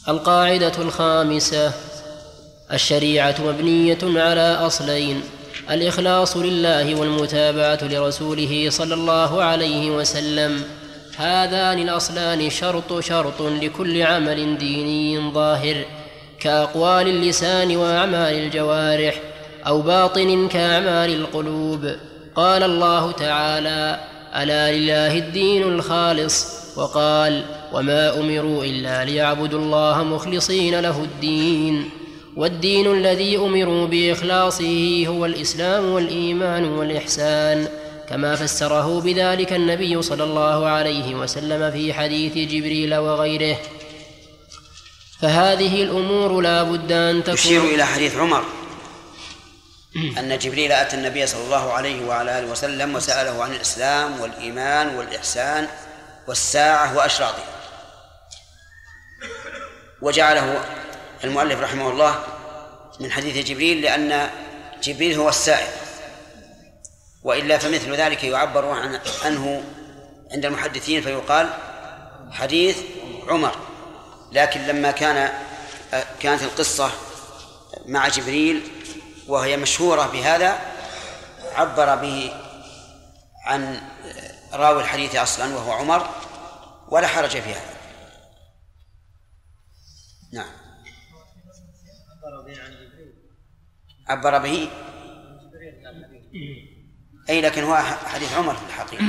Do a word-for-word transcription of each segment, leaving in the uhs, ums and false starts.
القاعدة الخامسة: الشريعة مبنية على أصلين: الإخلاص لله والمتابعة لرسوله صلى الله عليه وسلم. هذان الأصلان شرط شرط لكل عمل ديني ظاهر كأقوال اللسان وأعمال الجوارح، أو باطن كأعمال القلوب. قال الله تعالى: ألا لله الدين الخالص. وقال: وما أمروا إلا ليعبدوا الله مخلصين له الدين. والدين الذي أمروا بإخلاصه هو الإسلام والإيمان والإحسان، كما فسره بذلك النبي صلى الله عليه وسلم في حديث جبريل وغيره. فهذه الأمور لا بد أن تكون. يشير إلى حديث عمر أن جبريل أتى النبي صلى الله عليه وعلى آله وسلم وسأله عن الإسلام والإيمان والإحسان والساعة وأشراطها، وجعله المؤلف رحمه الله من حديث جبريل لأن جبريل هو السائل، وإلا فمثل ذلك يعبر عنه عند المحدثين فيقال حديث عمر. لكن لما كان كانت القصة مع جبريل وهي مشهورة بهذا عبر به عن راوي الحديث أصلا وهو عمر، ولا حرج في هذا. نعم. عبر به أي لكن هو حديث عمر في الحقيقة.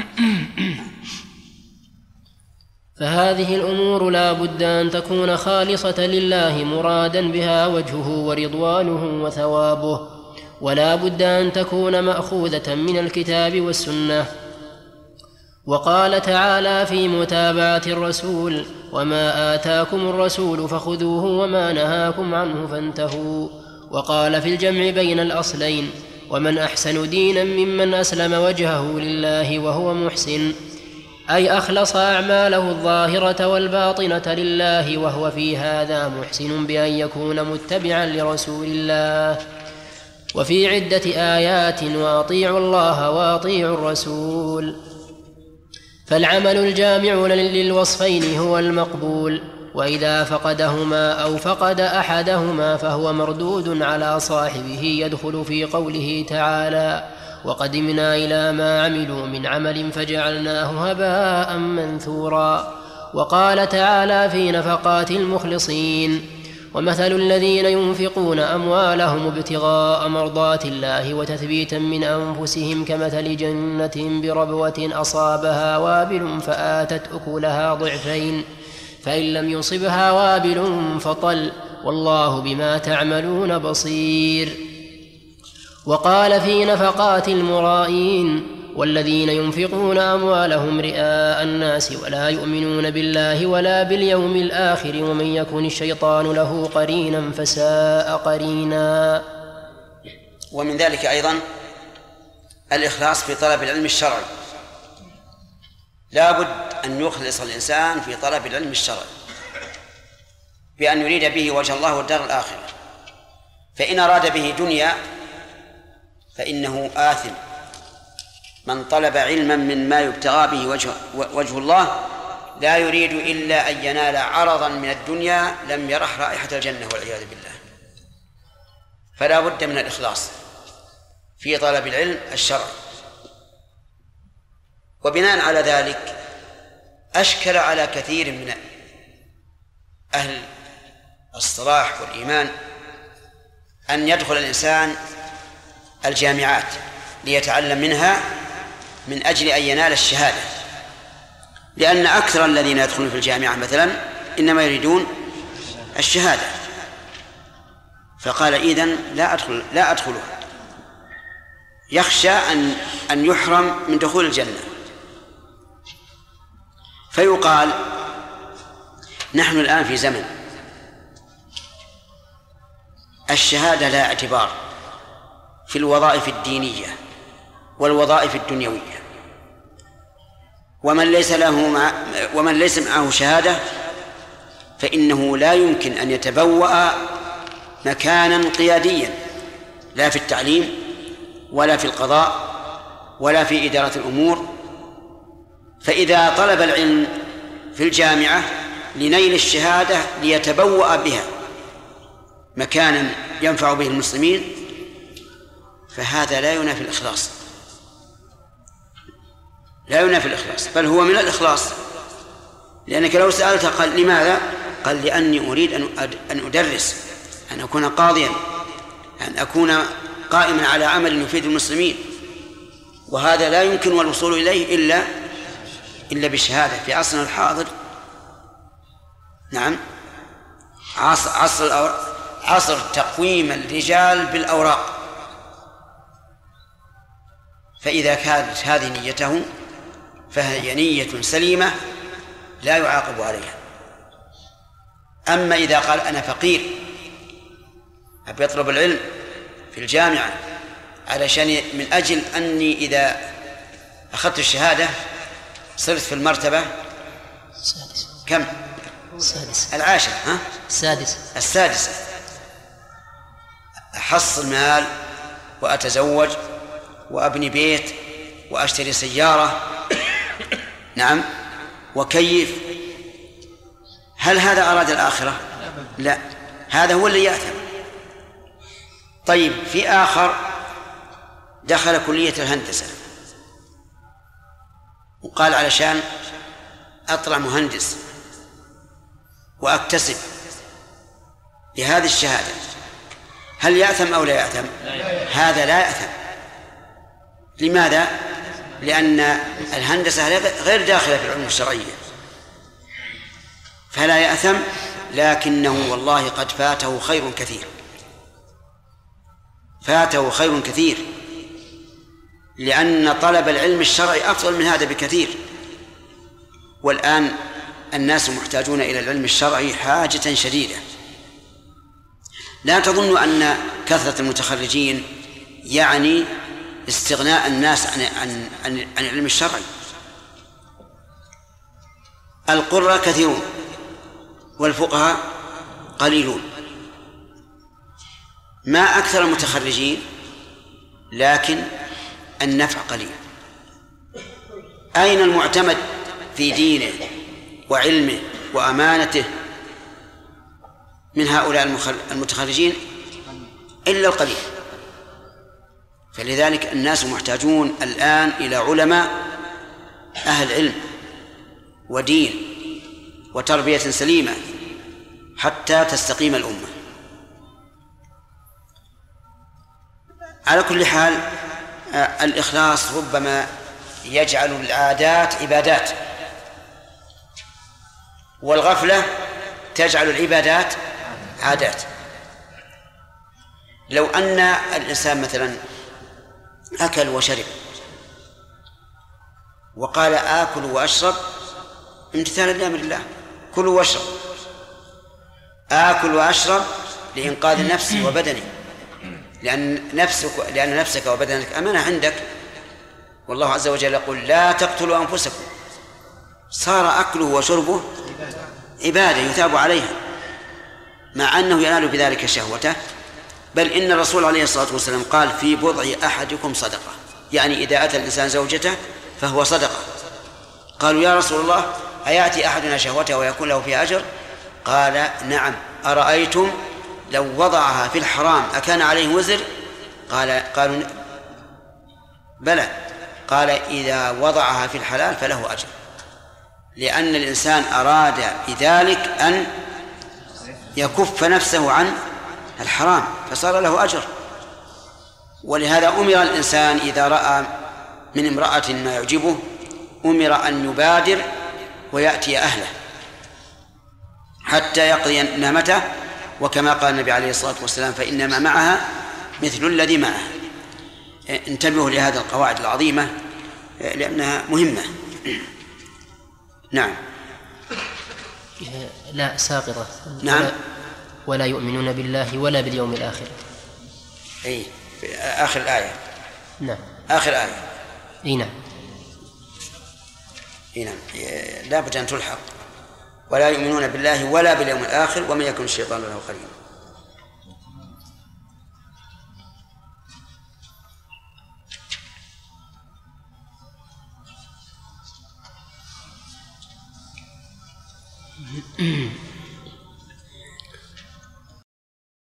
فهذه الأمور لا بد أن تكون خالصة لله مرادا بها وجهه ورضوانه وثوابه، ولا بد أن تكون مأخوذة من الكتاب والسنة. وقال تعالى في متابعة الرسول: وما آتاكم الرسول فخذوه وما نهاكم عنه فانتهوا. وقال في الجمع بين الأصلين: ومن أحسن دينا ممن أسلم وجهه لله وهو محسن، أي أخلص أعماله الظاهرة والباطنة لله، وهو في هذا محسن بأن يكون متبعا لرسول الله. وفي عدة آيات: وأطيعوا الله وأطيعوا الرسول. فالعمل الجامع للوصفين هو المقبول، وإذا فقدهما أو فقد أحدهما فهو مردود على صاحبه، يدخل في قوله تعالى: وقدمنا إلى ما عملوا من عمل فجعلناه هباء منثورا. وقال تعالى في نفقات المخلصين: ومثل الذين ينفقون أموالهم ابتغاء مرضات الله وتثبيتا من أنفسهم كمثل جنة بربوة أصابها وابل فآتت أكلها ضعفين، فإن لم يصبها وابل فطل، والله بما تعملون بصير. وقال في نفقات المرائين: والذين ينفقون أموالهم رئاء الناس ولا يؤمنون بالله ولا باليوم الآخر ومن يكن الشيطان له قرينا فساء قرينا. ومن ذلك أيضا الإخلاص في طلب العلم الشرعي. لا بد أن يخلص الإنسان في طلب العلم الشرعي بأن يريد به وجه الله والدار الآخرة، فإن أراد به دنيا فإنه آثم. من طلب علما مما يبتغى به وجه, وجه الله لا يريد إلا أن ينال عرضا من الدنيا لم يرح رائحة الجنة والعياذ بالله. فلا بد من الإخلاص في طلب العلم الشرعي. وبناء على ذلك أشكل على كثير من أهل الصلاح والإيمان أن يدخل الإنسان الجامعات ليتعلم منها من أجل أن ينال الشهادة، لأن أكثر الذين يدخلون في الجامعة مثلا إنما يريدون الشهادة، فقال إذن لا أدخل لا أدخله، يخشى أن أن يحرم من دخول الجنة. فيقال نحن الآن في زمن الشهادة لا اعتبار في الوظائف الدينية والوظائف الدنيوية، ومن ليس له مع ومن ليس معه شهادة فإنه لا يمكن أن يتبوأ مكانا قياديا، لا في التعليم ولا في القضاء ولا في إدارة الأمور. فإذا طلب العلم في الجامعة لنيل الشهادة ليتبوأ بها مكانا ينفع به المسلمين، فهذا لا ينافي الإخلاص، لا ينافي الإخلاص، بل هو من الإخلاص. لأنك لو سألت قال لماذا؟ قال لأني أريد أن أدرس، أن أكون قاضيا، أن أكون قائما على عمل يفيد المسلمين، وهذا لا يمكن الوصول إليه إلا إلا بالشهادة. في عصرنا الحاضر نعم عصر عصر, عصر تقويم الرجال بالأوراق، فإذا كانت هذه نيته فهي نية سليمة لا يعاقب عليها. أما إذا قال أنا فقير أبي أطلب العلم في الجامعة علشان من أجل أني إذا أخذت الشهادة صرت في المرتبة السادسة. كم؟ السادسة. العاشرة. ها؟ السادسة. السادسة. أحصل مال وأتزوج وأبني بيت وأشتري سيارة نعم وكيف. هل هذا أراد الآخرة؟ لا، هذا هو اللي يأثم. طيب في آخر دخل كلية الهندسة وقال علشان أطلع مهندس وأكتسب بهذه الشهادة، هل يأثم أو لا يأثم؟ هذا لا يأثم. لماذا؟ لأن الهندسة غير داخلة في العلوم الشرعية، فلا يأثم، لكنه والله قد فاته خير كثير، فاته خير كثير، لأن طلب العلم الشرعي أفضل من هذا بكثير. والآن الناس محتاجون إلى العلم الشرعي حاجة شديدة. لا تظن أن كثرة المتخرجين يعني استغناء الناس عن عن عن, عن العلم الشرعي. القراء كثيرون والفقهاء قليلون، ما أكثر المتخرجين، لكن النفع قليل. أين المعتمد في دينه وعلمه وأمانته من هؤلاء المتخرجين؟ إلا القليل. فلذلك الناس محتاجون الآن إلى علماء أهل علم ودين وتربية سليمة حتى تستقيم الأمة. على كل حال الإخلاص ربما يجعل العادات عبادات، والغفلة تجعل العبادات عادات. لو أن الإنسان مثلا أكل وشرب وقال آكل وأشرب امتثالا لأمر الله، كلوا واشرب، آكل وأشرب لإنقاذ نفسي وبدني، لأن نفسك لأن نفسك وبدنك أمانة عندك، والله عز وجل يقول لا تقتلوا أنفسكم. صار أكله وشربه عبادة يثاب عليها، مع أنه ينال بذلك شهوته. بل إن الرسول عليه الصلاة والسلام قال في بضع أحدكم صدقة، يعني إذا أتى الإنسان زوجته فهو صدقة. قالوا يا رسول الله أيأتي أحدنا شهوته ويكون له فيها أجر؟ قال نعم، أرأيتم لو وضعها في الحرام أكان عليه وزر؟ قال قالوا بلى. قال إذا وضعها في الحلال فله أجر، لأن الإنسان أراد بذلك أن يكف نفسه عن الحرام فصار له أجر. ولهذا أمر الإنسان إذا رأى من امرأة ما يعجبه أمر أن يبادر ويأتي أهله حتى يقضي نعمته، وكما قال النبي عليه الصلاة والسلام فإنما معها مثل الذي معها. انتبهوا لهذه القواعد العظيمة لأنها مهمة. نعم. لا ساقطة. نعم. ولا, ولا يؤمنون بالله ولا باليوم الآخر. أي في آخر الآية. نعم. آخر آية. أي نعم. أي نعم. لا بد أن تلحق. ولا يؤمنون بالله ولا باليوم الآخر ومن يكن الشيطان له قرينا. الله.